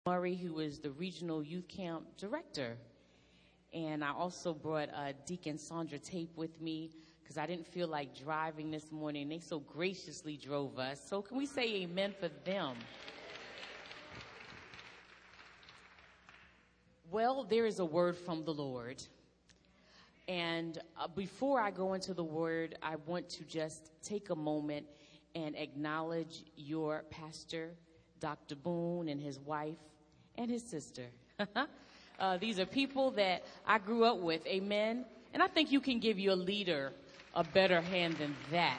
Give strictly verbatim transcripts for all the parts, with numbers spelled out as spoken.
Murray, who is the regional youth camp director. And I also brought uh, Deacon Sandra Tape with me because I didn't feel like driving this morning. They so graciously drove us. So can we say amen for them? Well, there is a word from the Lord. And uh, before I go into the word, I want to just take a moment and acknowledge your pastor, Doctor Boone, and his wife and his sister. uh, these are people that I grew up with, amen? And I think you can give your leader a better hand than that.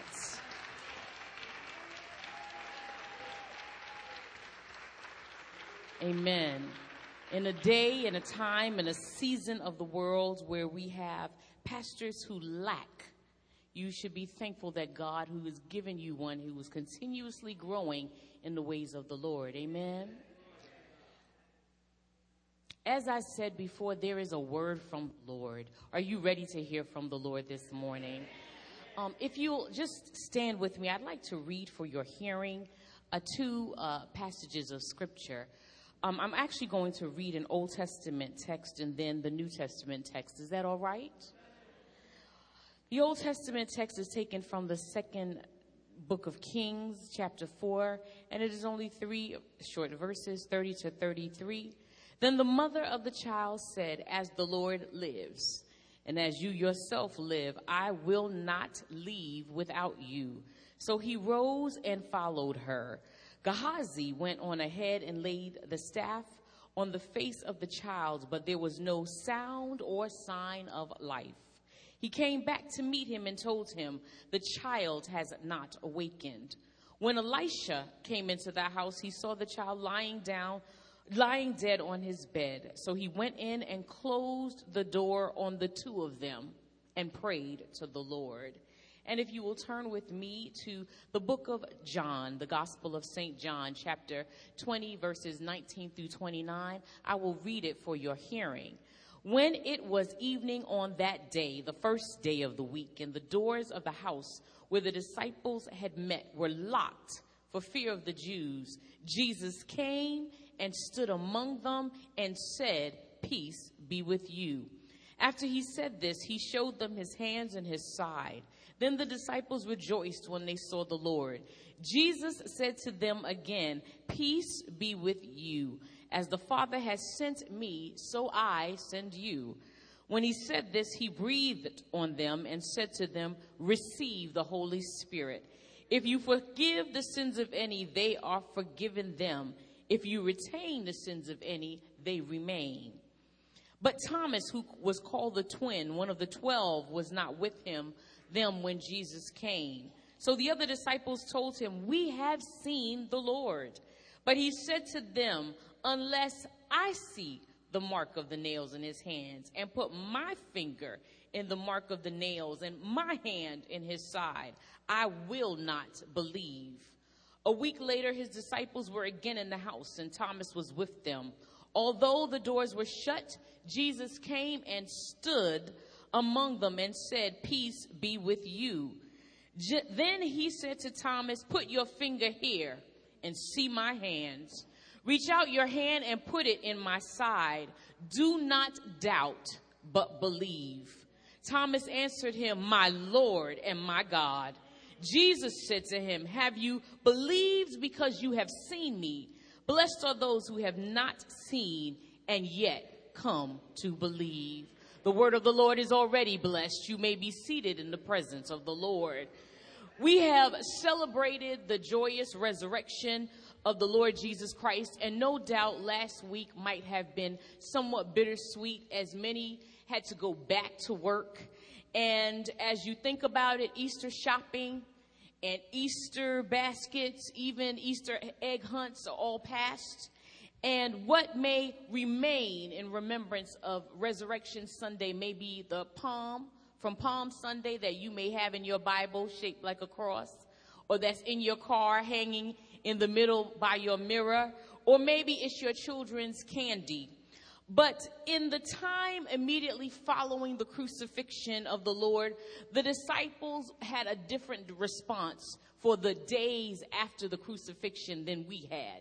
Amen. In a day, in a time, in a season of the world where we have pastors who lack, you should be thankful that God, who has given you one who is continuously growing in the ways of the Lord. Amen. As I said before, there is a word from the Lord. Are you ready to hear from the Lord this morning? Um, if you'll just stand with me, I'd like to read for your hearing uh, two uh, passages of Scripture. Um, I'm actually going to read an Old Testament text and then the New Testament text. Is that all right? The Old Testament text is taken from the second book of Kings, chapter four, and it is only three short verses, thirty to thirty-three. Then the mother of the child said, "As the Lord lives, and as you yourself live, I will not leave without you." So he rose and followed her. Gehazi went on ahead and laid the staff on the face of the child, but there was no sound or sign of life. He came back to meet him and told him, "The child has not awakened." When Elisha came into the house, he saw the child lying down, lying dead on his bed. So he went in and closed the door on the two of them and prayed to the Lord. And if you will turn with me to the book of John, the Gospel of Saint John, chapter twenty, verses nineteen through twenty-nine, I will read it for your hearing. When it was evening on that day, the first day of the week, and the doors of the house where the disciples had met were locked for fear of the Jews, Jesus came and stood among them and said, "Peace be with you." After he said this, he showed them his hands and his side. Then the disciples rejoiced when they saw the Lord. Jesus said to them again, "Peace be with you. As the Father has sent me, so I send you." When he said this, he breathed on them and said to them, "Receive the Holy Spirit. If you forgive the sins of any, they are forgiven them. If you retain the sins of any, they remain." But Thomas, who was called the twin, one of the twelve, was not with him them when Jesus came. So the other disciples told him, "We have seen the Lord." But he said to them, "Unless I see the mark of the nails in his hands, and put my finger in the mark of the nails, and my hand in his side, I will not believe." A week later, his disciples were again in the house, and Thomas was with them. Although the doors were shut, Jesus came and stood among them and said, "Peace be with you." J- then he said to Thomas, "Put your finger here and see my hands. Reach out your hand and put it in my side. Do not doubt, but believe." Thomas answered him, "My Lord and my God." Jesus said to him, "Have you believed because you have seen me? Blessed are those who have not seen and yet come to believe." The word of the Lord is already blessed. You may be seated in the presence of the Lord. We have celebrated the joyous resurrection of the Lord Jesus Christ, and no doubt last week might have been somewhat bittersweet as many had to go back to work. And as you think about it, Easter shopping and Easter baskets, even Easter egg hunts are all past. And what may remain in remembrance of Resurrection Sunday may be the palm from Palm Sunday that you may have in your Bible shaped like a cross, or that's in your car hanging in the middle by your mirror, or maybe it's your children's candy. But in the time immediately following the crucifixion of the Lord, the disciples had a different response for the days after the crucifixion than we had.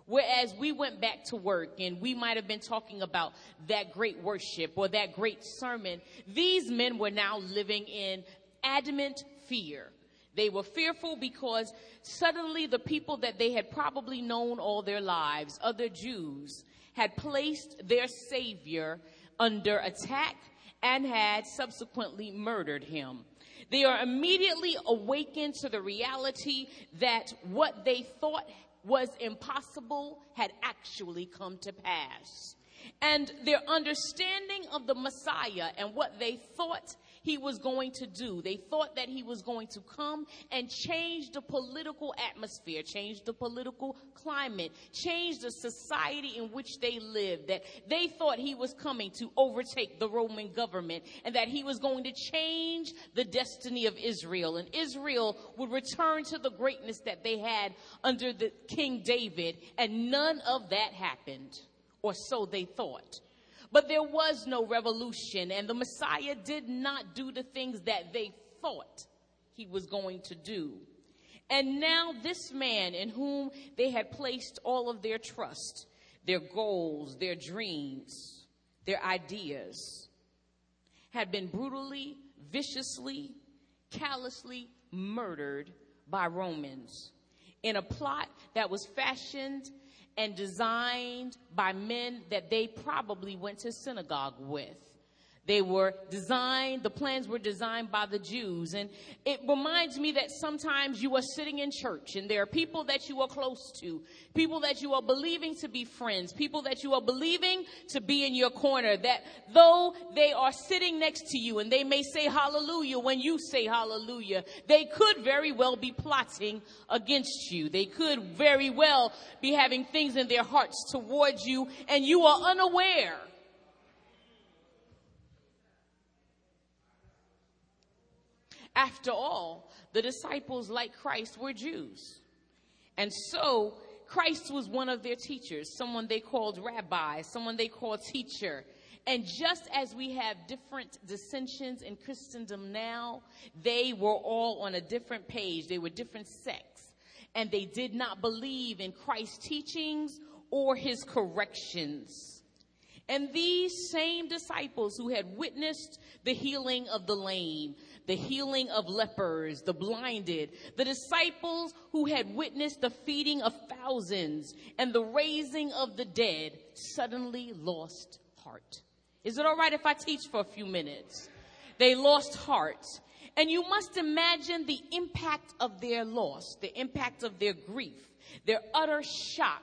Whereas we went back to work and we might have been talking about that great worship or that great sermon, these men were now living in adamant fear. They were fearful because suddenly the people that they had probably known all their lives, other Jews, had placed their Savior under attack and had subsequently murdered him. They are immediately awakened to the reality that what they thought was impossible had actually come to pass. And their understanding of the Messiah and what they thought he was going to do, they thought that he was going to come and change the political atmosphere, change the political climate, change the society in which they lived, that they thought he was coming to overtake the Roman government and that he was going to change the destiny of Israel, and Israel would return to the greatness that they had under the King David, and none of that happened, or so they thought. But there was no revolution, and the Messiah did not do the things that they thought he was going to do. And now this man in whom they had placed all of their trust, their goals, their dreams, their ideas, had been brutally, viciously, callously murdered by Romans in a plot that was fashioned and designed by men that they probably went to synagogue with. They were designed, the plans were designed by the Jews. And it reminds me that sometimes you are sitting in church and there are people that you are close to, people that you are believing to be friends, people that you are believing to be in your corner, that though they are sitting next to you and they may say hallelujah when you say hallelujah, they could very well be plotting against you. They could very well be having things in their hearts towards you, and you are unaware. After all, the disciples, like Christ, were Jews. And so Christ was one of their teachers, someone they called rabbi, someone they called teacher. And just as we have different dissensions in Christendom now, they were all on a different page. They were different sects. And they did not believe in Christ's teachings or his corrections. And these same disciples who had witnessed the healing of the lame, the healing of lepers, the blinded, the disciples who had witnessed the feeding of thousands and the raising of the dead, suddenly lost heart. Is it all right if I teach for a few minutes? They lost heart. And you must imagine the impact of their loss, the impact of their grief, their utter shock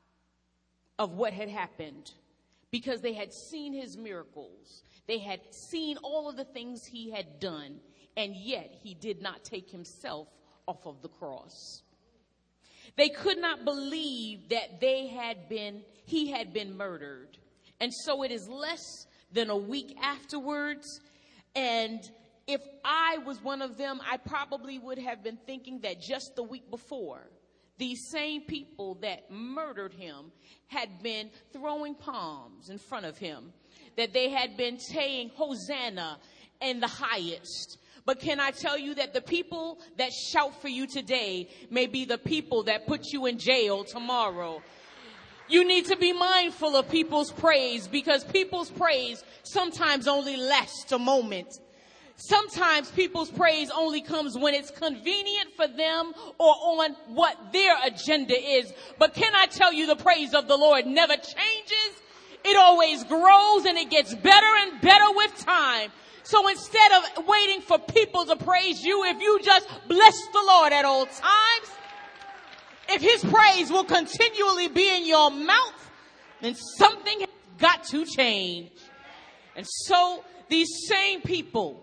of what had happened. Because they had seen his miracles. They had seen all of the things he had done. And yet he did not take himself off of the cross. They could not believe that they had been, he had been murdered. And so it is less than a week afterwards. And if I was one of them, I probably would have been thinking that just the week before, these same people that murdered him had been throwing palms in front of him, that they had been saying Hosanna in the highest. But can I tell you that the people that shout for you today may be the people that put you in jail tomorrow? You need to be mindful of people's praise, because people's praise sometimes only lasts a moment. Sometimes people's praise only comes when it's convenient for them or on what their agenda is. But can I tell you, the praise of the Lord never changes. It always grows and it gets better and better with time. So instead of waiting for people to praise you, if you just bless the Lord at all times, if his praise will continually be in your mouth, then something has got to change. And so these same people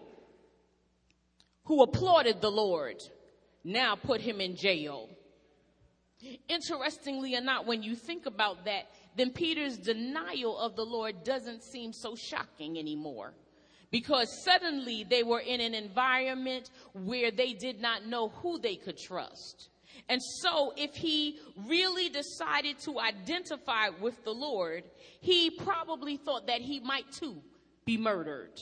who applauded the Lord now put him in jail. Interestingly or not, when you think about that, then Peter's denial of the Lord doesn't seem so shocking anymore, because suddenly they were in an environment where they did not know who they could trust. And so if he really decided to identify with the Lord, he probably thought that he might too be murdered.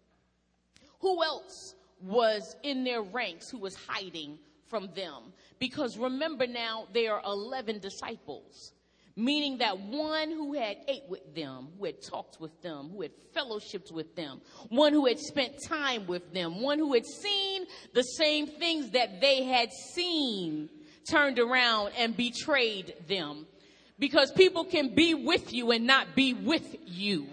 Who else was in their ranks who was hiding from them? Because remember now, there are eleven disciples. Meaning that one who had ate with them, who had talked with them, who had fellowshiped with them, one who had spent time with them, one who had seen the same things that they had seen, turned around and betrayed them. Because people can be with you and not be with you.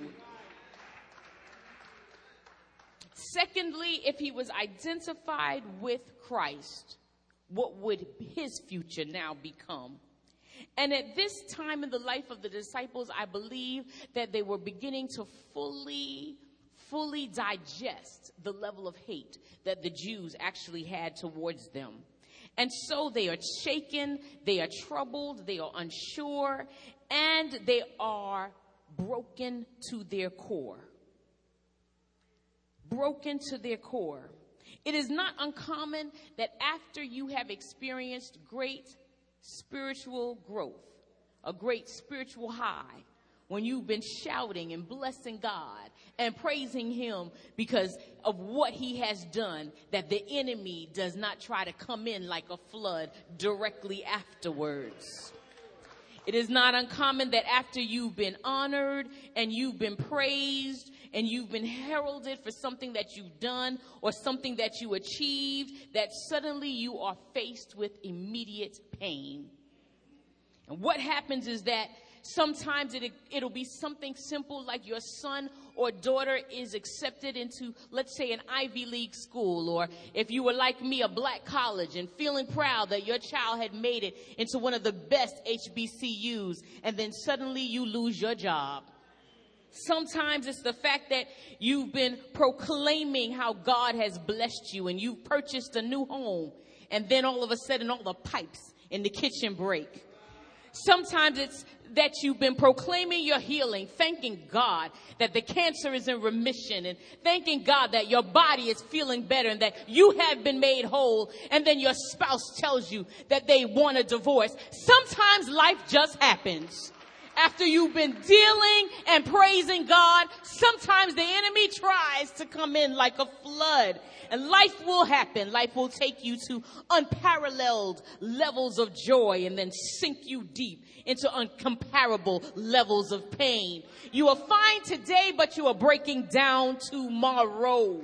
Secondly, if he was identified with Christ, what would his future now become? And at this time in the life of the disciples, I believe that they were beginning to fully, fully digest the level of hate that the Jews actually had towards them. And so they are shaken, they are troubled, they are unsure, and they are broken to their core. Broken to their core. It is not uncommon that after you have experienced great spiritual growth, a great spiritual high, when you've been shouting and blessing God and praising him because of what he has done, that the enemy does not try to come in like a flood directly afterwards. It is not uncommon that after you've been honored and you've been praised and you've been heralded for something that you've done or something that you achieved, that suddenly you are faced with immediate pain. And what happens is that sometimes it, it'll be something simple like your son or daughter is accepted into, let's say, an Ivy League school, or if you were like me, a black college, and feeling proud that your child had made it into one of the best H B C Us, and then suddenly you lose your job. Sometimes it's the fact that you've been proclaiming how God has blessed you and you've purchased a new home, and then all of a sudden all the pipes in the kitchen break. Sometimes it's that you've been proclaiming your healing, thanking God that the cancer is in remission, and thanking God that your body is feeling better and that you have been made whole, and then your spouse tells you that they want a divorce. Sometimes life just happens. After you've been dealing and praising God, sometimes the enemy tries to come in like a flood. And life will happen. Life will take you to unparalleled levels of joy and then sink you deep into uncomparable levels of pain. You are fine today, but you are breaking down tomorrow.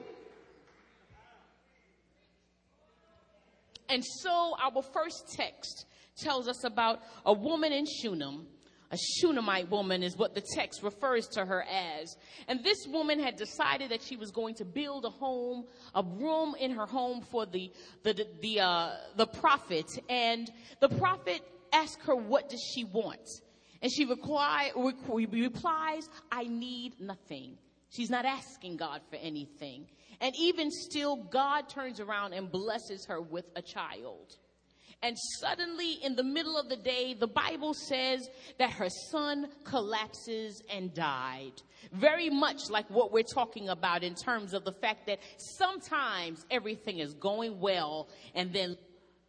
And so our first text tells us about a woman in Shunem. A Shunammite woman is what the text refers to her as. And this woman had decided that she was going to build a home, a room in her home for the the the, the, uh, the prophet. And the prophet asked her, what does she want? And she reply, replies, I need nothing. She's not asking God for anything. And even still, God turns around and blesses her with a child. And suddenly, in the middle of the day, the Bible says that her son collapses and died. Very much like what we're talking about in terms of the fact that sometimes everything is going well, and then,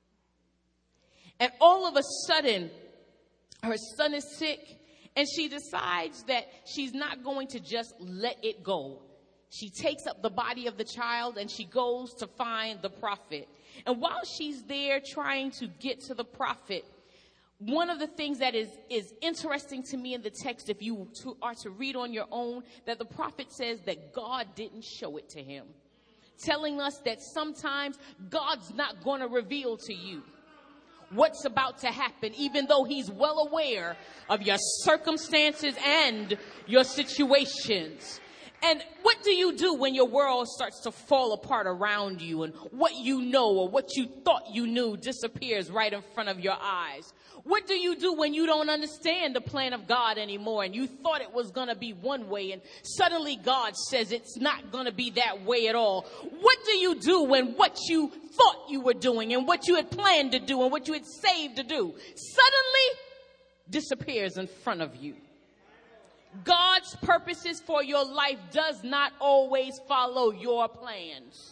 and all of a sudden, her son is sick, and she decides that she's not going to just let it go. She takes up the body of the child and she goes to find the prophet. And while she's there trying to get to the prophet, one of the things that is, is interesting to me in the text, if you to, are to read on your own, that the prophet says that God didn't show it to him. Telling us that sometimes God's not going to reveal to you what's about to happen, even though he's well aware of your circumstances and your situations. And what do you do when your world starts to fall apart around you and what you know or what you thought you knew disappears right in front of your eyes? What do you do when you don't understand the plan of God anymore and you thought it was going to be one way and suddenly God says it's not going to be that way at all? What do you do when what you thought you were doing and what you had planned to do and what you had saved to do suddenly disappears in front of you? God's purposes for your life does not always follow your plans.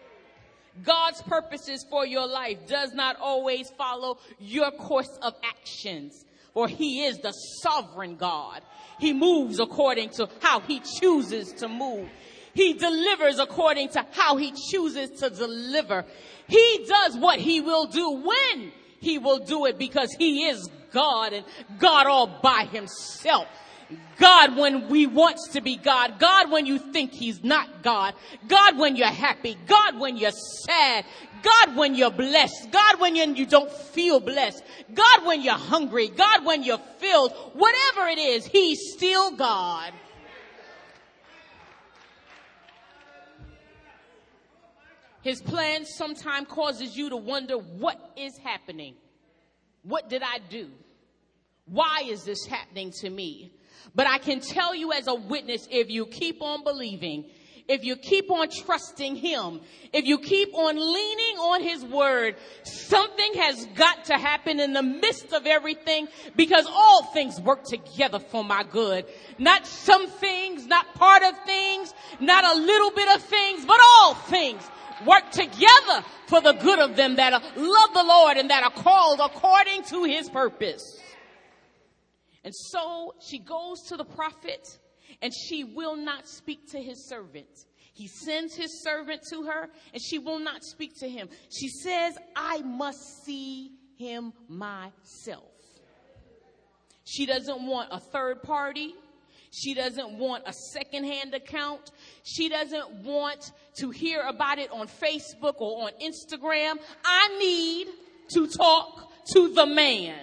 God's purposes for your life does not always follow your course of actions. For he is the sovereign God. He moves according to how he chooses to move. He delivers according to how he chooses to deliver. He does what he will do when he will do it, because he is God, and God all by himself. God when we wants to be God. God when you think he's not God. God when you're happy. God when you're sad. God when you're blessed. God when you don't feel blessed. God when you're hungry. God when you're filled. Whatever it is, he's still God. His plan sometimes causes you to wonder, what is happening? What did I do? Why is this happening to me? But I can tell you as a witness, if you keep on believing, if you keep on trusting him, if you keep on leaning on his word, something has got to happen in the midst of everything, because all things work together for my good. Not some things, not part of things, not a little bit of things, but all things work together for the good of them that love the Lord and that are called according to his purpose. And so she goes to the prophet, and she will not speak to his servant. He sends his servant to her, and she will not speak to him. She says, I must see him myself. She doesn't want a third party. She doesn't want a secondhand account. She doesn't want to hear about it on Facebook or on Instagram. I need to talk to the man.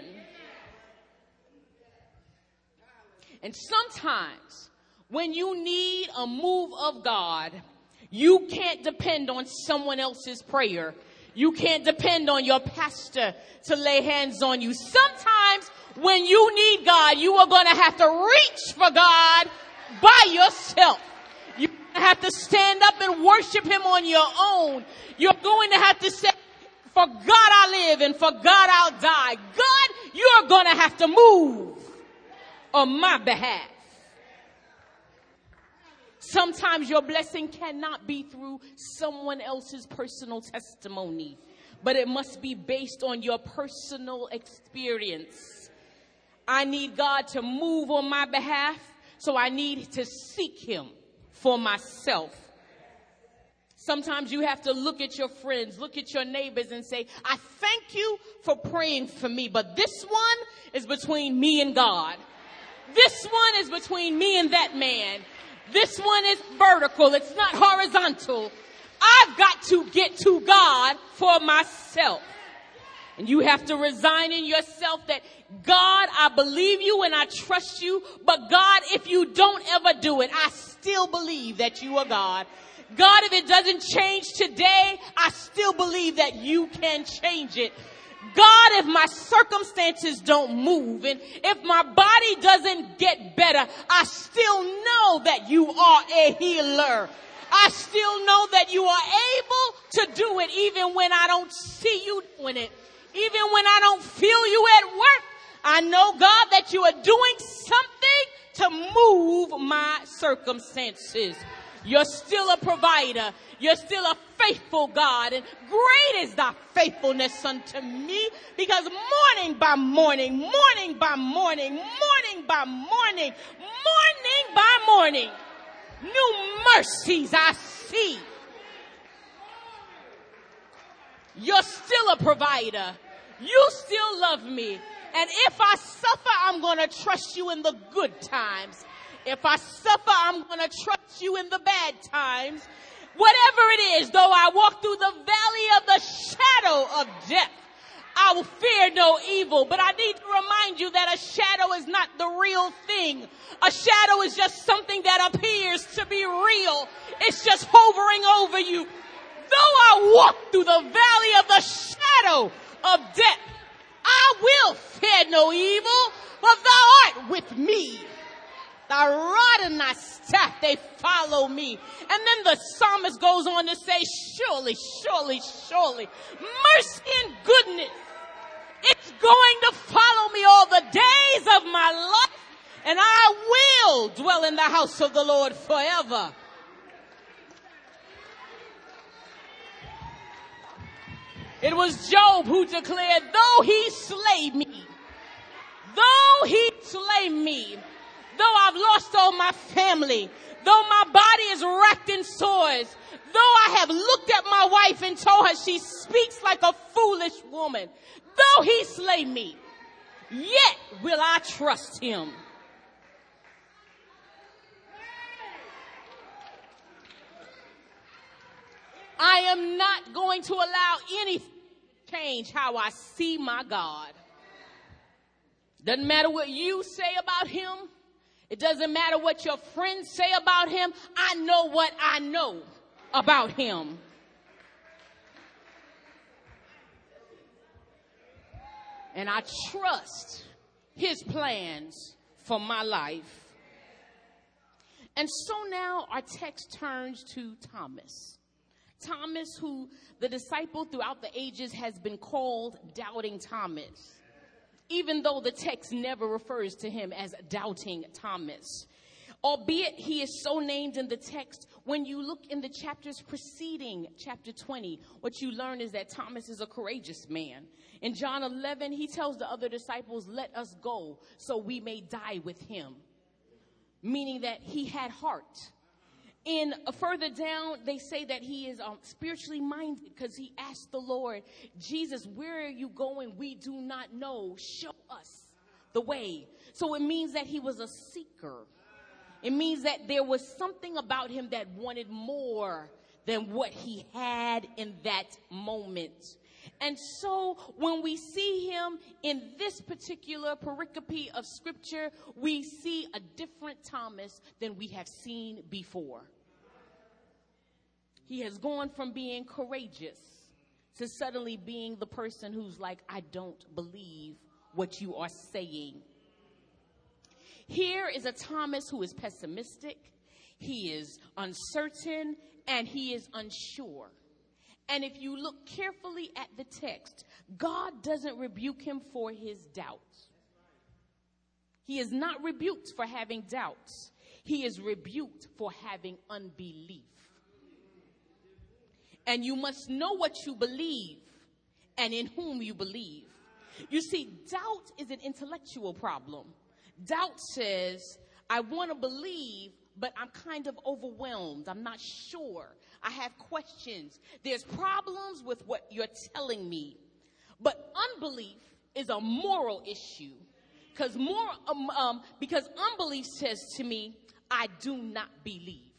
And sometimes when you need a move of God, you can't depend on someone else's prayer. You can't depend on your pastor to lay hands on you. Sometimes when you need God, you are going to have to reach for God by yourself. You're going to have to stand up and worship him on your own. You're going to have to say, for God I live and for God I'll die. God, you're going to have to move on my behalf. Sometimes your blessing cannot be through someone else's personal testimony, but it must be based on your personal experience. I need God to move on my behalf, so I need to seek him for myself. Sometimes you have to look at your friends, look at your neighbors and say, I thank you for praying for me, but this one is between me and God. This one is between me and that man. This one is vertical. It's not horizontal. I've got to get to God for myself. And you have to resign in yourself that, God, I believe you and I trust you. But God, if you don't ever do it, I still believe that you are God. God, if it doesn't change today, I still believe that you can change it. God, if my circumstances don't move and if my body doesn't get better, I still know that you are a healer. I still know that you are able to do it even when I don't see you doing it. Even when I don't feel you at work, I know, God, that you are doing something to move my circumstances. You're still a provider. You're still a faithful God. And great is thy faithfulness unto me, because morning by morning, morning by morning, morning by morning, morning by morning, new mercies I see. You're still a provider. You still love me. And if I suffer, I'm going to trust you in the good times. If I suffer, I'm going to trust you in the bad times. Whatever it is, though I walk through the valley of the shadow of death, I will fear no evil. But I need to remind you that a shadow is not the real thing. A shadow is just something that appears to be real. It's just hovering over you. Though I walk through the valley of the shadow of death, I will fear no evil, for thou art with me. Thy rod and thy staff, they follow me. And then the psalmist goes on to say, surely, surely, surely, mercy and goodness, it's going to follow me all the days of my life, and I will dwell in the house of the Lord forever. It was Job who declared, though he slay me, though he slay me, though I've lost all my family, though my body is racked in sores, though I have looked at my wife and told her she speaks like a foolish woman, Though he slay me, yet will I trust him. I am not going to allow anything to change how I see my God. Doesn't matter what you say about him. It doesn't matter what your friends say about him. I know what I know about him. And I trust his plans for my life. And so now our text turns to Thomas. Thomas, who the disciple throughout the ages has been called Doubting Thomas, even though the text never refers to him as Doubting Thomas. Albeit he is so named in the text, when you look in the chapters preceding chapter twenty, what you learn is that Thomas is a courageous man. In John eleven, he tells the other disciples, let us go so we may die with him, meaning that he had heart. In uh, further down, they say that he is um, spiritually minded because he asked the Lord, Jesus, where are you going? We do not know. Show us the way. So it means that he was a seeker. It means that there was something about him that wanted more than what he had in that moment. And so when we see him in this particular pericope of scripture, we see a different Thomas than we have seen before. He has gone from being courageous to suddenly being the person who's like, I don't believe what you are saying. Here is a Thomas who is pessimistic, he is uncertain, and he is unsure. And if you look carefully at the text, God doesn't rebuke him for his doubts. He is not rebuked for having doubts. He is rebuked for having unbelief. And you must know what you believe and in whom you believe. You see, doubt is an intellectual problem. Doubt says, I want to believe, but I'm kind of overwhelmed. I'm not sure. I have questions. There's problems with what you're telling me. But unbelief is a moral issue. Because more, um, um, because unbelief says to me, I do not believe.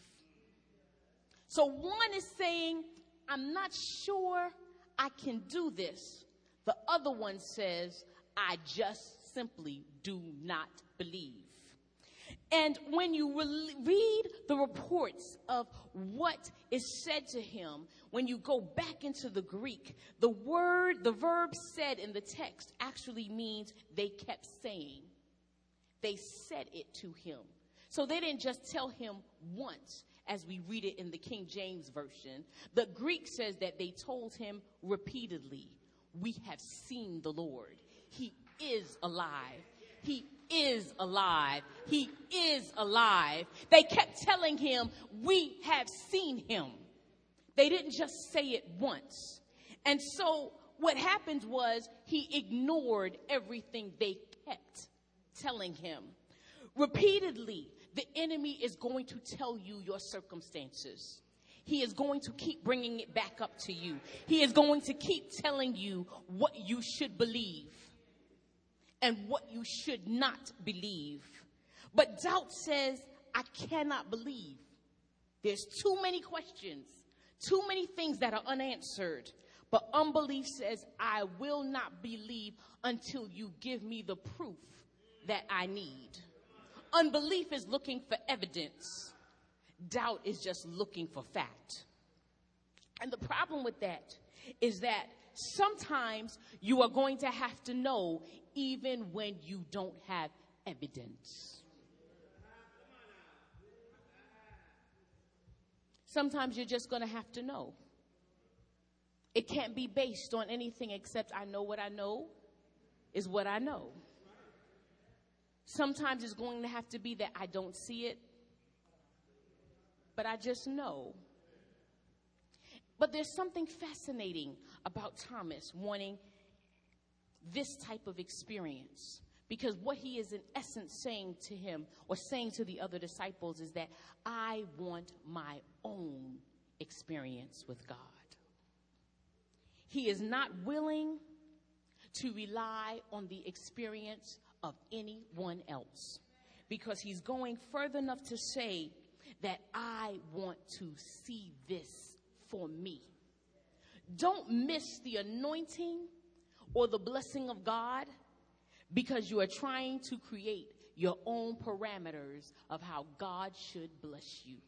So one is saying, I'm not sure I can do this. The other one says, I just simply do not believe. And when you re- read the reports of what is said to him, when you go back into the Greek, the word, the verb said in the text actually means they kept saying. They said it to him. So they didn't just tell him once, as we read it in the King James Version. The Greek says that they told him repeatedly, we have seen the Lord. He is alive. He is alive. He is alive. They kept telling him, we have seen him. They didn't just say it once. And so what happened was he ignored everything they kept telling him. Repeatedly, the enemy is going to tell you your circumstances. He is going to keep bringing it back up to you. He is going to keep telling you what you should believe and what you should not believe. But doubt says, I cannot believe. There's too many questions, too many things that are unanswered. But unbelief says, I will not believe until you give me the proof that I need. Unbelief is looking for evidence. Doubt is just looking for fact. And the problem with that is that sometimes you are going to have to know even when you don't have evidence. Sometimes you're just going to have to know. It can't be based on anything except I know what I know is what I know. Sometimes it's going to have to be that I don't see it, but I just know. But there's something fascinating about Thomas wanting this type of experience, because what he is in essence saying to him or saying to the other disciples is that I want my own experience with God. He is not willing to rely on the experience of anyone else, because he's going further enough to say that I want to see this for me. Don't miss the anointing or the blessing of God because you are trying to create your own parameters of how God should bless you.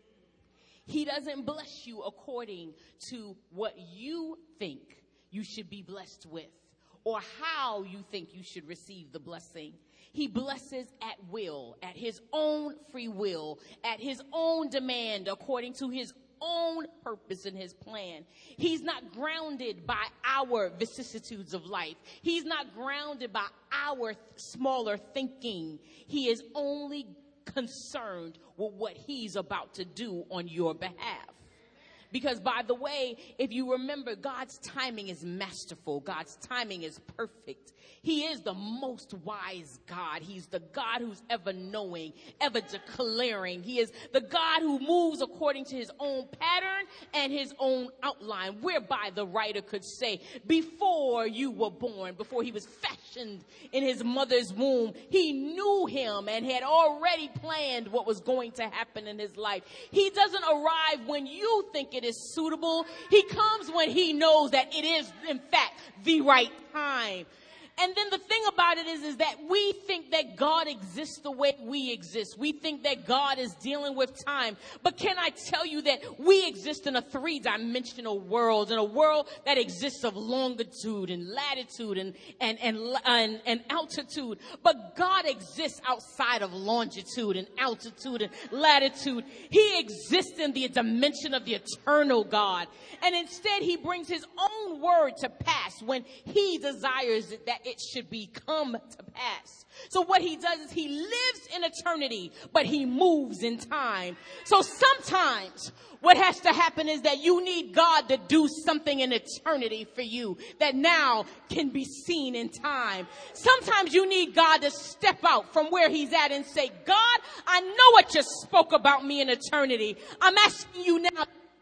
He doesn't bless you according to what you think you should be blessed with or how you think you should receive the blessing. He blesses at will, at his own free will, at his own demand, according to his own purpose and his plan. He's not grounded by our vicissitudes of life. He's not grounded by our th- smaller thinking. He is only concerned with what he's about to do on your behalf. Because, by the way, if you remember, God's timing is masterful. God's timing is perfect. He is the most wise God. He's the God who's ever knowing, ever declaring. He is the God who moves according to his own pattern and his own outline, whereby the writer could say, before you were born, before he was fashioned in his mother's womb, he knew him and had already planned what was going to happen in his life. He doesn't arrive when you think it is suitable. He comes when he knows that it is, in fact, the right time. And then the thing about it is, is that we think that God exists the way we exist. We think that God is dealing with time. But can I tell you that we exist in a three-dimensional world, in a world that exists of longitude and latitude and, and, and, and, and altitude. But God exists outside of longitude and altitude and latitude. He exists in the dimension of the eternal God. And instead, he brings his own word to pass when he desires that it should be come to pass. So what he does is he lives in eternity, but he moves in time. So sometimes what has to happen is that you need God to do something in eternity for you that now can be seen in time. Sometimes you need God to step out from where he's at and say, God, I know what you spoke about me in eternity. I'm asking you now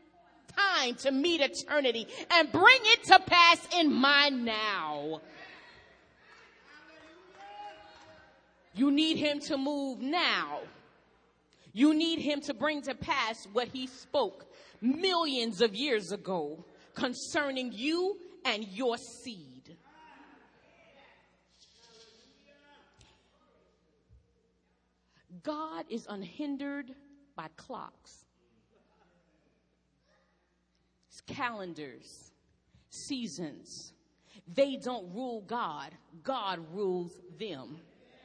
time to meet eternity and bring it to pass in my now. You need him to move now. You need him to bring to pass what he spoke millions of years ago concerning you and your seed. God is unhindered by clocks, calendars, seasons. They don't rule God. God rules them.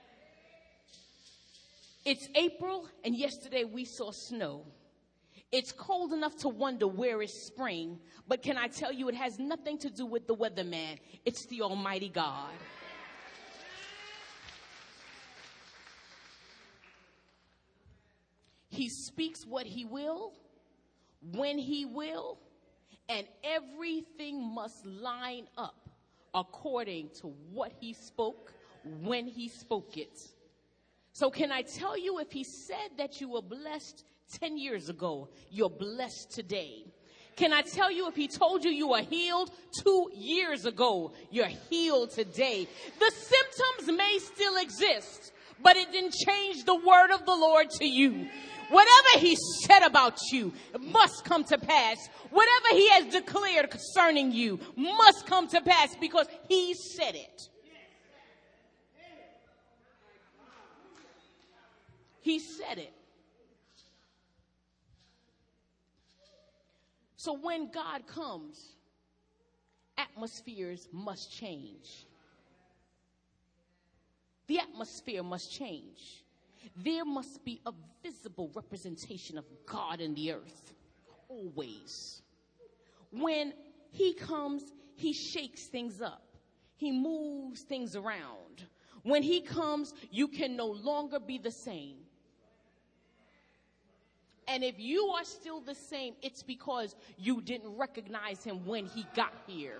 It's April, and yesterday we saw snow. It's cold enough to wonder where is spring, but can I tell you, it has nothing to do with the weatherman. It's the Almighty God. He speaks what he will, when he will, and everything must line up according to what he spoke, when he spoke it. So can I tell you, if he said that you were blessed ten years ago, you're blessed today. Can I tell you, if he told you you were healed two years ago, you're healed today. The symptoms may still exist, but it didn't change the word of the Lord to you. Whatever he said about you must come to pass. Whatever he has declared concerning you must come to pass because he said it. He said it. So when God comes, atmospheres must change. The atmosphere must change. There must be a visible representation of God in the earth, always. When he comes, he shakes things up. He moves things around. When he comes, you can no longer be the same. And if you are still the same, it's because you didn't recognize him when he got here.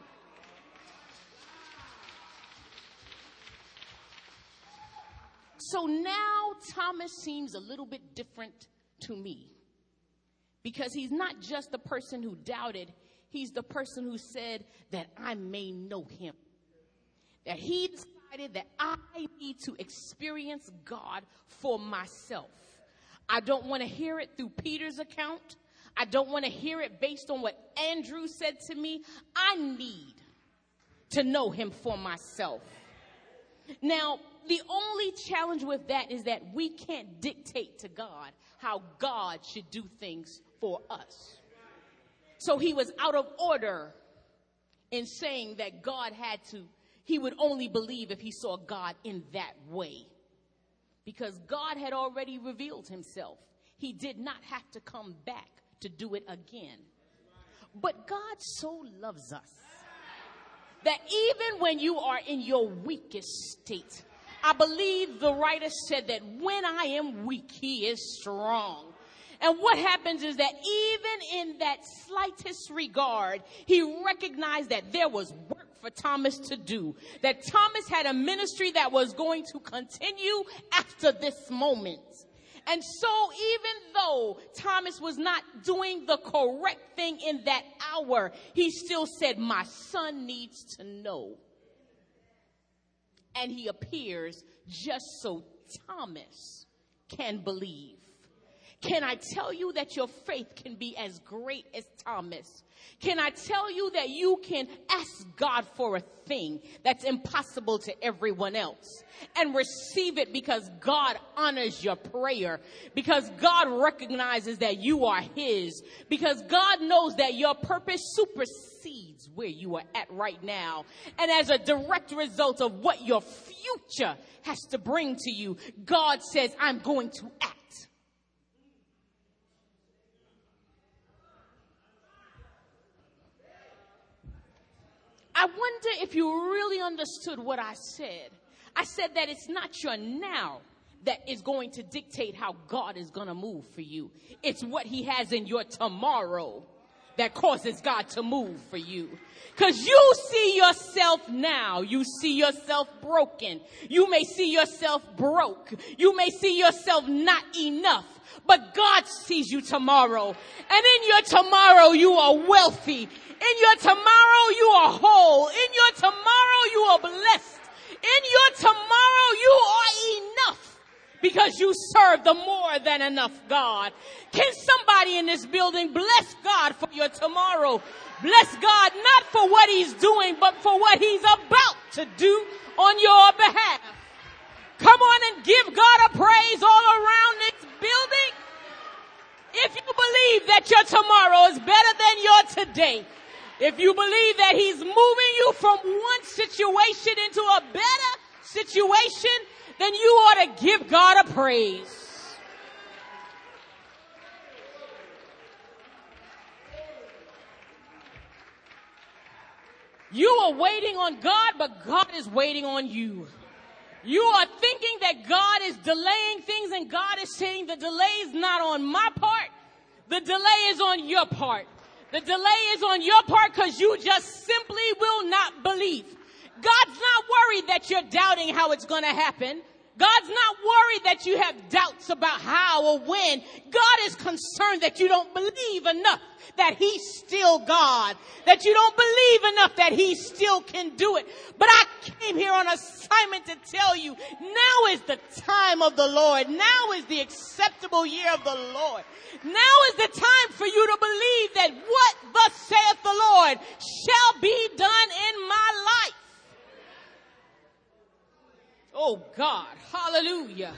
So now Thomas seems a little bit different to me, because he's not just the person who doubted. He's the person who said that I may know him. that he decided that I need to experience God for myself. I don't want to hear it through Peter's account. I don't want to hear it based on what Andrew said to me. I need to know him for myself. Now, the only challenge with that is that we can't dictate to God how God should do things for us. So he was out of order in saying that God had to, he would only believe if he saw God in that way. Because God had already revealed himself. He did not have to come back to do it again. But God so loves us that even when you are in your weakest state, I believe the writer said that when I am weak, he is strong. And what happens is that even in that slightest regard, he recognized that there was work for Thomas to do. That Thomas had a ministry that was going to continue after this moment. And so even though Thomas was not doing the correct thing in that hour, he still said, my son needs to know. And he appears just so Thomas can believe. Can I tell you that your faith can be as great as Thomas? Can I tell you that you can ask God for a thing that's impossible to everyone else and receive it because God honors your prayer, because God recognizes that you are his, because God knows that your purpose supersedes where you are at right now. And as a direct result of what your future has to bring to you, God says, I'm going to act. I wonder if you really understood what I said. I said that it's not your now that is going to dictate how God is going to move for you. It's what he has in your tomorrow that causes God to move for you. Because you see yourself now. You see yourself broken. You may see yourself broke. You may see yourself not enough. But God sees you tomorrow. And in your tomorrow, you are wealthy. In your tomorrow, you are whole. In your tomorrow, you are blessed. In your tomorrow, you are enough because you serve the more than enough God. Can somebody in this building bless God for your tomorrow? Bless God not for what he's doing, but for what he's about to do on your behalf. Come on and give God a praise all around this building. If you believe that your tomorrow is better than your today, if you believe that he's moving you from one situation into a better situation, then you ought to give God a praise. You are waiting on God, but God is waiting on you. You are thinking that God is delaying things, and God is saying the delay is not on my part. The delay is on your part. The delay is on your part because you just simply will not believe. God's not worried that you're doubting how it's going to happen. God's not worried that you have doubts about how or when. God is concerned that you don't believe enough that he's still God, that you don't believe enough that he still can do it. But I came here on assignment to tell you, now is the time of the Lord. Now is the acceptable year of the Lord. Now is the time for you to believe that what thus saith the Lord shall be done in my life. Oh God, hallelujah.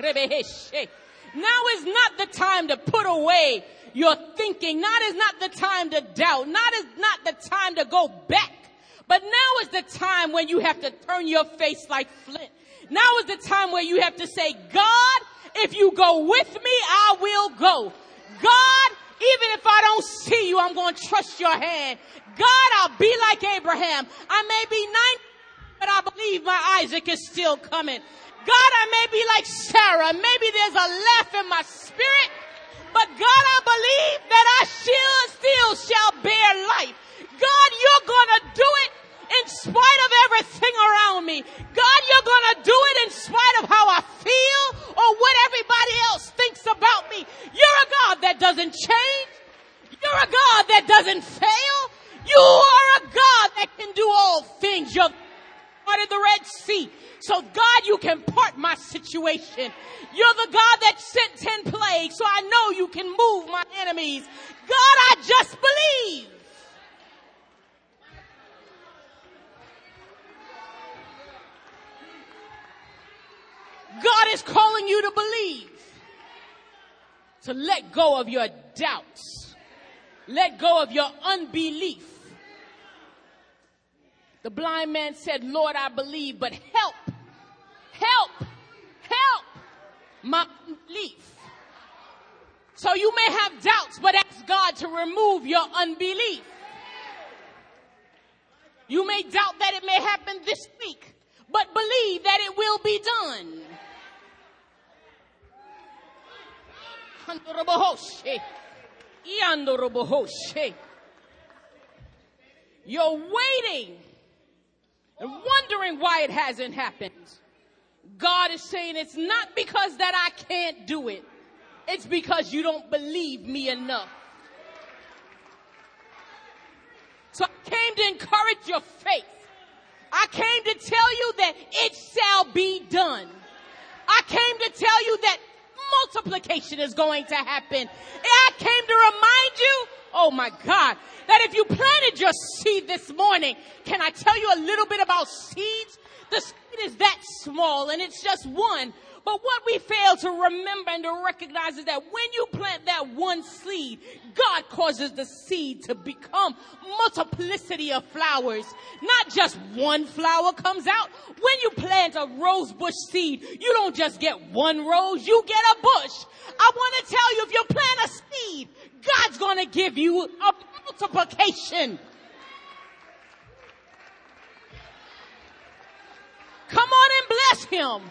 Now is not the time to put away your thinking. Now is not the time to doubt. Now is not the time to go back. But now is the time when you have to turn your face like flint. Now is the time where you have to say, God, if you go with me, I will go. God, even if I don't see you, I'm going to trust your hand. God, I'll be like Abraham. I may be ninety, but I believe my Isaac is still coming. God, I may be like Sarah. Maybe there's a laugh in my spirit. But God, I believe that I shall, still shall bear life. God, you're going to do it in spite of everything around me. God, you're going to do it in spite of how I feel or what everybody else thinks about me. You're a God that doesn't change. You're a God that doesn't fail. You are a God that can do all things. You're parted the Red Sea. So God, you can part my situation. You're the God that sent ten plagues, so I know you can move my enemies. God, I just believe. God is calling you to believe, to let go of your doubts, let go of your unbelief. The blind man said, Lord, I believe, but help, help, help my unbelief. So you may have doubts, but ask God to remove your unbelief. You may doubt that it may happen this week, but believe that it will be done. You're waiting and wondering why it hasn't happened. God is saying it's not because that I can't do it. It's because you don't believe me enough. So I came to encourage your faith. I came to tell you that it shall be done. I came to tell you that multiplication is going to happen. I came to remind you, oh my God, that if you planted your seed this morning, can I tell you a little bit about seeds? The seed is that small and it's just one. But what we fail to remember and to recognize is that when you plant that one seed, God causes the seed to become multiplicity of flowers. Not just one flower comes out. When you plant a rose bush seed, you don't just get one rose, you get a bush. I want to tell you, if you plant a seed, God's going to give you a multiplication. Come on and bless him.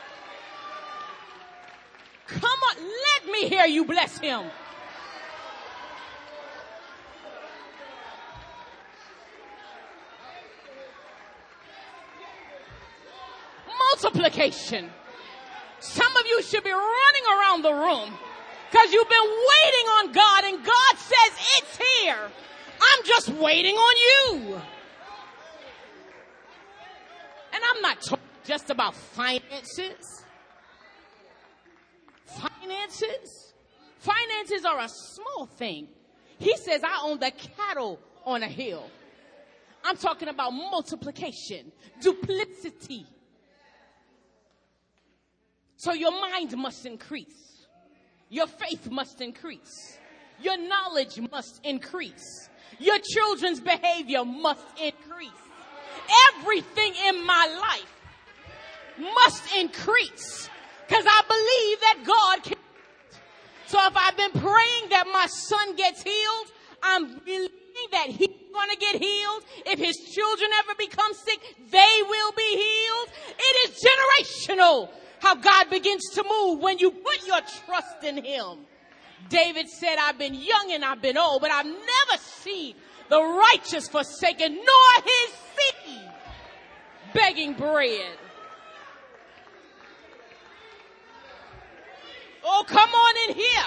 Come on, let me hear you bless him. Multiplication. Some of you should be running around the room because you've been waiting on God, and God says it's here. I'm just waiting on you. And I'm not talking just about finances. Finances. Finances are a small thing. He says, I own the cattle on a hill. I'm talking about multiplication, duplicity. So your mind must increase. Your faith must increase. Your knowledge must increase. Your children's behavior must increase. Everything in my life must increase. Because I believe that God can. So if I've been praying that my son gets healed, I'm believing that he's going to get healed. If his children ever become sick, they will be healed. It is generational how God begins to move when you put your trust in him. David said, I've been young and I've been old, but I've never seen the righteous forsaken, nor his seed begging bread. Oh, come on in here.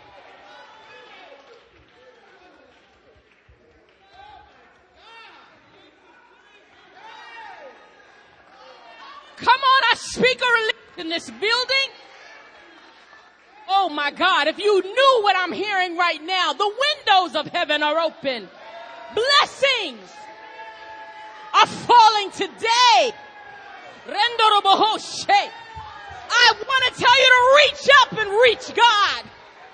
Come on, I speak a release in this building. Oh my God, if you knew what I'm hearing right now, the windows of heaven are open. Blessings are falling today. I want to tell you to reach up and reach God.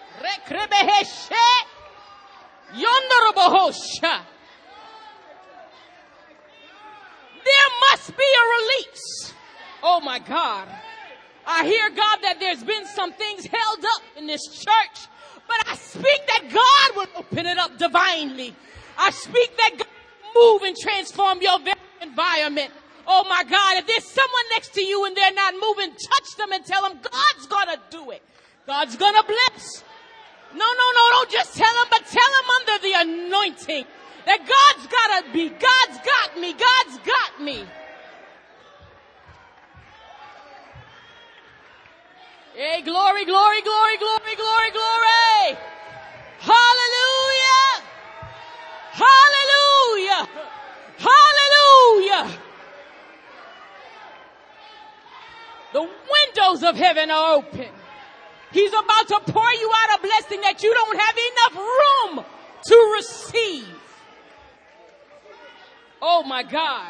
There must be a release. Oh my God. I hear, God, that there's been some things held up in this church, but I speak that God will open it up divinely. I speak that God will move and transform your very environment. Oh my God, if there's someone next to you and they're not moving, touch them and tell them God's gonna do it. God's gonna bless. No, no, no, don't just tell them, but tell them under the anointing that God's gotta be. God's got me. God's got me. Hey, glory, glory, glory, glory, glory, glory. Hallelujah. Hallelujah. Hallelujah. windows of heaven are open. He's about to pour you out a blessing that you don't have enough room to receive. Oh my God.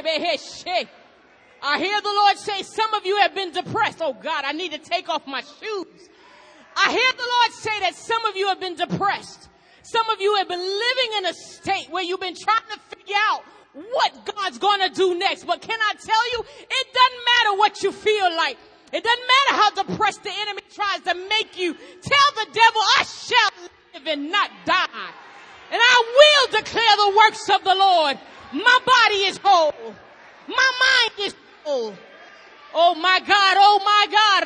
I hear the Lord say, some of you have been depressed. Oh God, I need to take off my shoes. I hear the Lord say that some of you have been depressed. Some of you have been living in a state where you've been trying to figure out what God's going to do next. But can I tell you, it doesn't matter what you feel like. It doesn't matter how depressed the enemy tries to make you. Tell the devil, I shall live and not die. And I will declare the works of the Lord. My body is whole. My mind is whole. Oh my God, oh my God.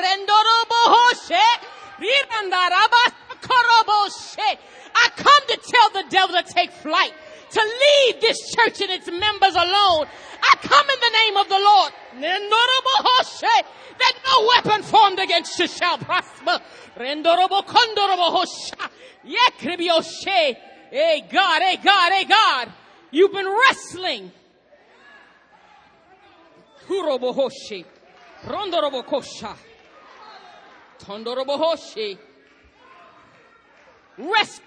I come to tell the devil to take flight, to leave this church and its members alone. I come in the name of the Lord, that no weapon formed against you shall prosper. Hey God, hey God, hey God, you've been wrestling. Hurobohoshi, Rondorobokosha, Tondorobohoshi, wrestling.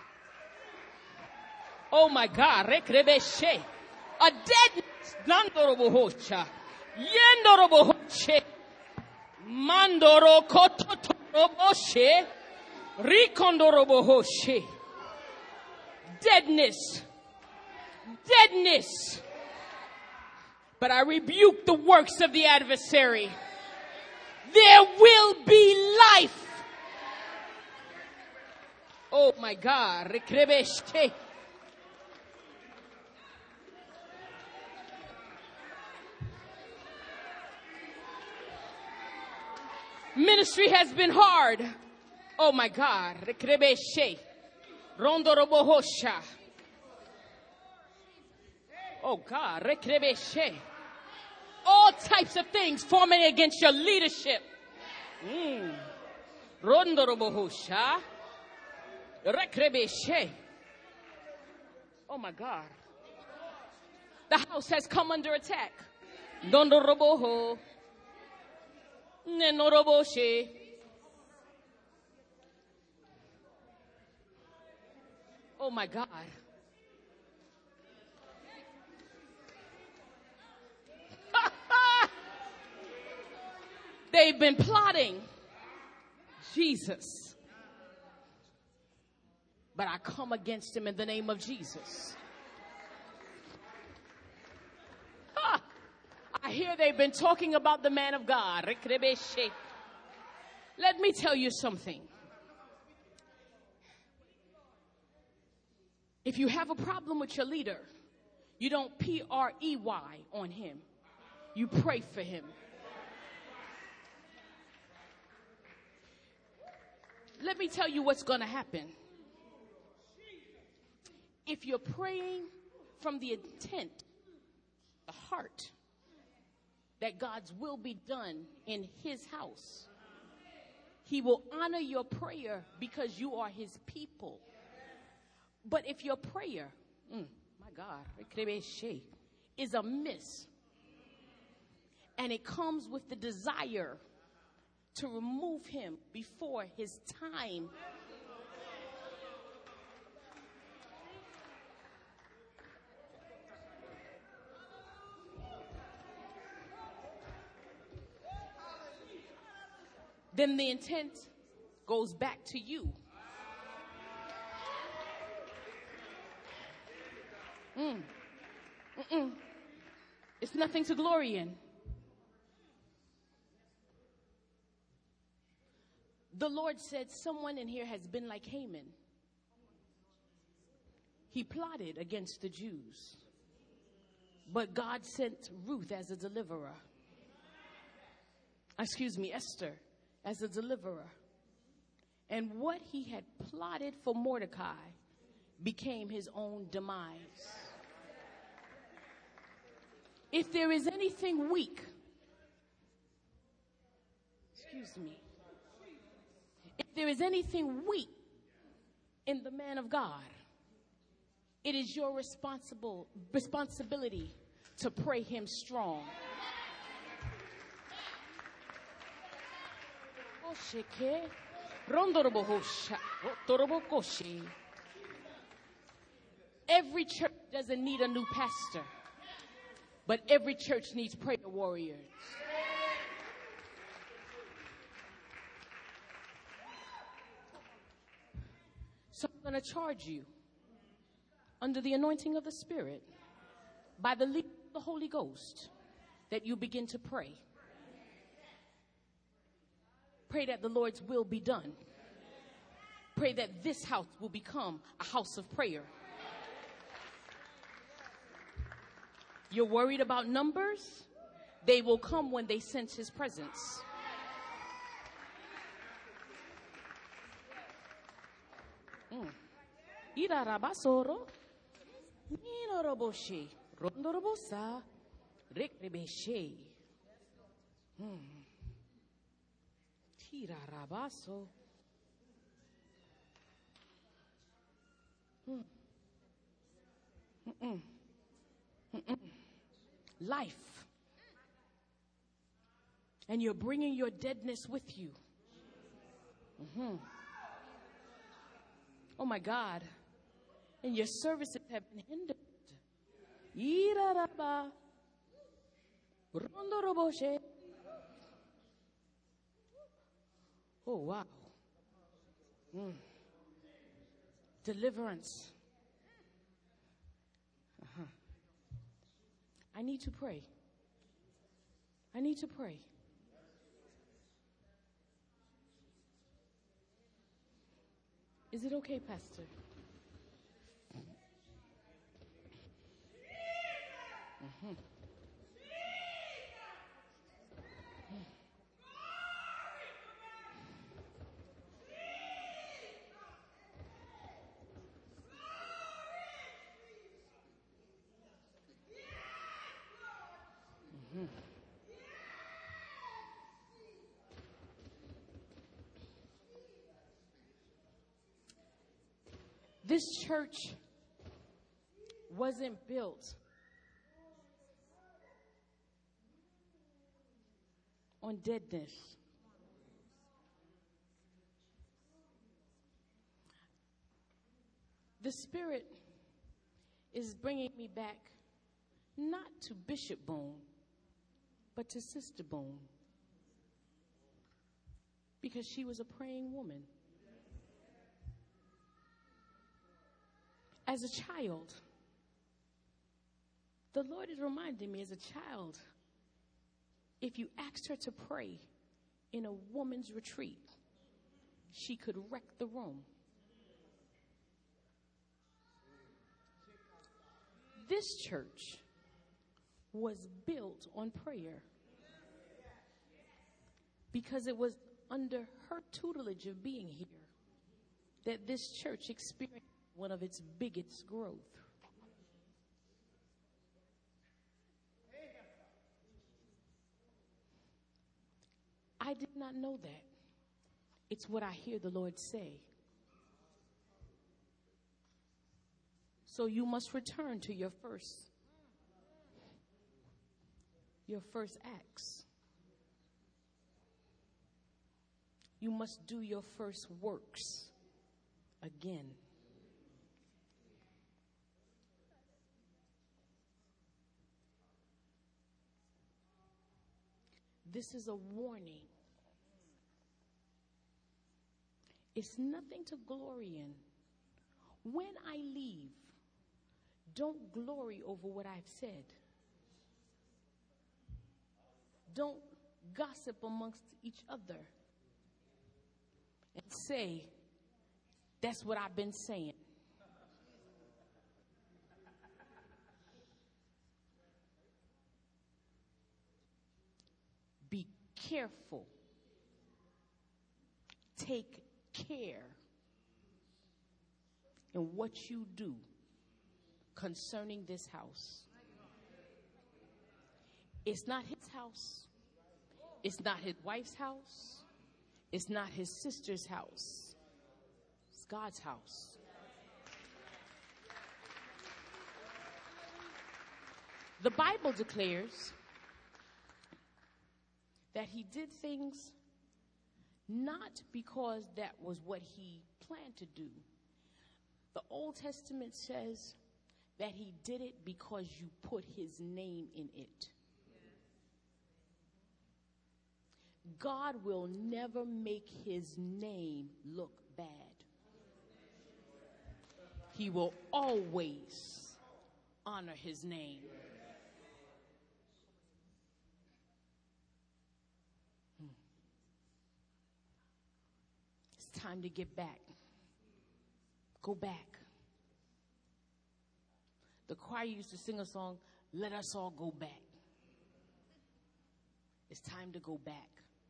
Oh my God, Rekrebeshe, a deadness, Nandorobohocha, Yendorobohoche, Mandoro Kototoroboshe, Rikondorobohoche, deadness, deadness. But I rebuke the works of the adversary. There will be life. Oh my God. Rekrebeshe. Ministry has been hard. Oh my God. Rekrebeshe. Rondorobohosha. Oh God. Rekrebeshe. All types of things forming against your leadership. Mm. Rondorobohosha. Rekrebeshe. Oh my God. The house has come under attack. Dondoroboho. Nenoroboshe. Oh my God. They've been plotting. Jesus. But I come against him in the name of Jesus. Ah, I hear they've been talking about the man of God. Let me tell you something. If you have a problem with your leader, you don't P R E Y on him. You pray for him. Let me tell you what's going to happen. If you're praying from the intent, the heart, that God's will be done in his house, he will honor your prayer because you are his people. But if your prayer, mm, my God, is amiss, and it comes with the desire to remove him before his time, then the intent goes back to you. Mm. Mm-mm. It's nothing to glory in. The Lord said someone in here has been like Haman. He plotted against the Jews, but God sent Ruth as a deliverer. Excuse me, Esther as a deliverer. And what he had plotted for Mordecai became his own demise. If there is anything weak, excuse me, if there is anything weak in the man of God, it is your responsible responsibility to pray him strong. Sheke, Rondorobohosha, Rotorobokoshi. Every church doesn't need a new pastor, but every church needs prayer warriors. So I'm going to charge you under the anointing of the Spirit by the leading of the Holy Ghost that you begin to pray. Pray that the Lord's will be done. Pray that this house will become a house of prayer. You're worried about numbers? They will come when they sense his presence. Mm. Irarabasoro, Ninoroboshi, Rondorobosa, Rekrebeshe. Hmm. Tirarabaso. Hmm. Mm-mm. Mm-mm. Life. And you're bringing your deadness with you. Mm-hmm. Oh my God. And your services have been hindered. Iraraba. Rondoroboshe. Oh, wow. Mm. Deliverance. Uh-huh. I need to pray. I need to pray. Is it okay, Pastor? Mm-hmm. This church wasn't built on deadness. The Spirit is bringing me back not to Bishop Bone, but to Sister Bone, because she was a praying woman. As a child, the Lord is reminding me, as a child, if you asked her to pray in a woman's retreat, she could wreck the room. This church was built on prayer because it was under her tutelage of being here that this church experienced one of its biggest growth. I did not know that. It's what I hear the Lord say. So you must return to your first, your first acts. You must do your first works again. This is a warning. It's nothing to glory in. When I leave, don't glory over what I've said. Don't gossip amongst each other and say, that's what I've been saying. Be careful. Take care in what you do concerning this house. It's not his house. It's not his wife's house. It's not his sister's house. It's God's house. The Bible declares that he did things not because that was what he planned to do. The Old Testament says that he did it because you put his name in it. God will never make his name look bad. He will always honor his name. Hmm. It's time to get back. Go back. The choir used to sing a song, "Let us all go back." It's time to go back.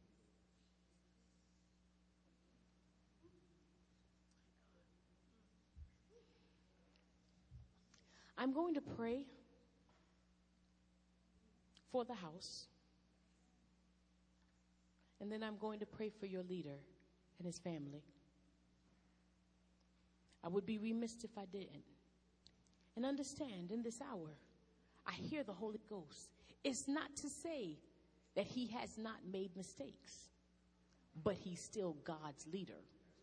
I'm going to pray for the house, and then I'm going to pray for your leader and his family. I would be remiss if I didn't. And understand, in this hour, I hear the Holy Ghost. It's not to say that he has not made mistakes, but he's still God's leader.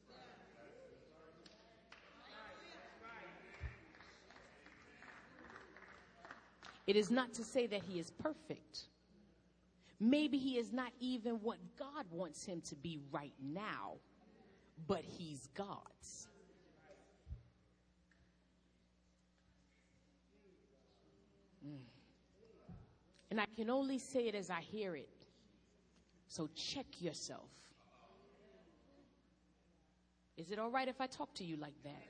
It is not to say that he is perfect. Maybe he is not even what God wants him to be right now, but he's God's. Mm. And I can only say it as I hear it. So check yourself. Is it all right if I talk to you like that?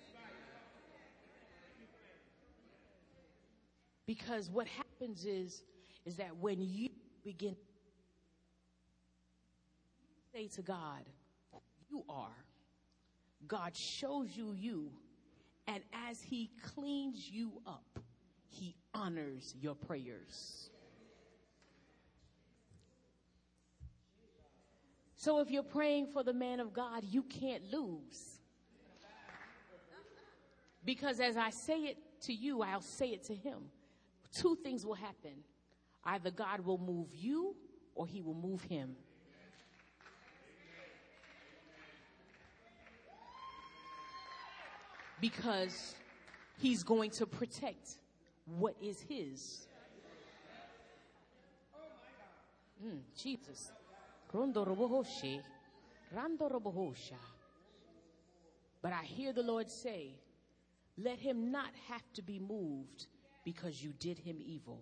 Because what happens is, is that when you begin to say to God, who you are, God shows you you, and as he cleans you up, he honors your prayers. So if you're praying for the man of God, you can't lose. Because as I say it to you, I'll say it to him. Two things will happen. Either God will move you or he will move him. Because he's going to protect what is his. Mm, Jesus. But I hear the Lord say, let him not have to be moved because you did him evil.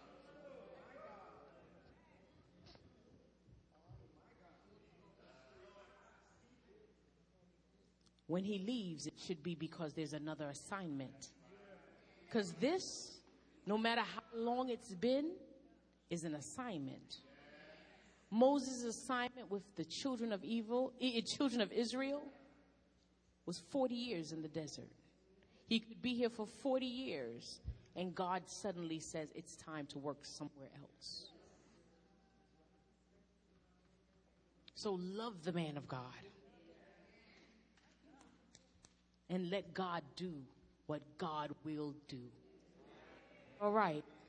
When he leaves, it should be because there's another assignment. Because this, no matter how long it's been, is an assignment. Moses' assignment with the children of evil, children of Israel, was forty years in the desert. He could be here for forty years, and God suddenly says it's time to work somewhere else. So love the man of God. And let God do what God will do. All right.